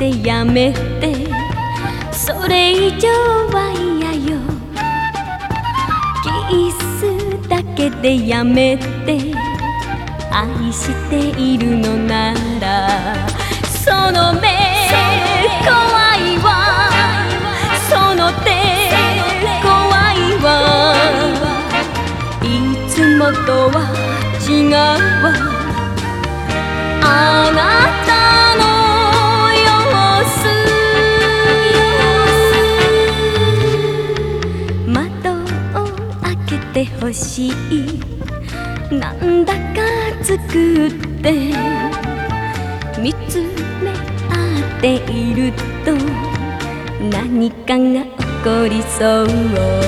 てやめて、それ以上は嫌よ。キスだけでやめて、愛しているのならその目怖いわ、その手怖いわ。いつもとは違うわ、あなたの様子。窓を開けてほしい、なんだか作って見つめ合っていると何かが起こりそう。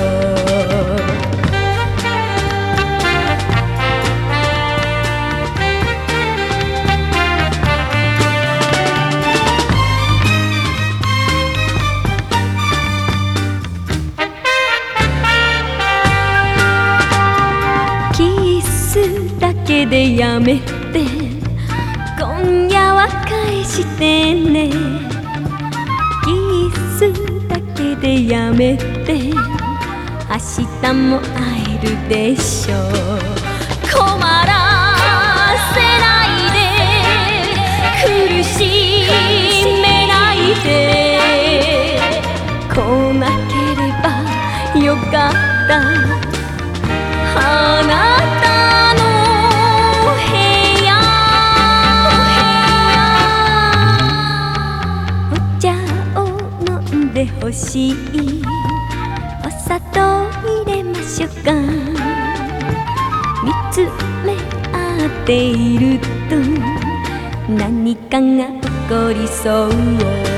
キスだけでやめて、今夜は返してね。キスだけでやめて、明日も会えるでしょう。困らせないで、苦しめないで、来なければよかった。あなたの部屋、お茶を飲んでほしい、お砂糖入れましょうか。見つめ合っていると何かが起こりそう。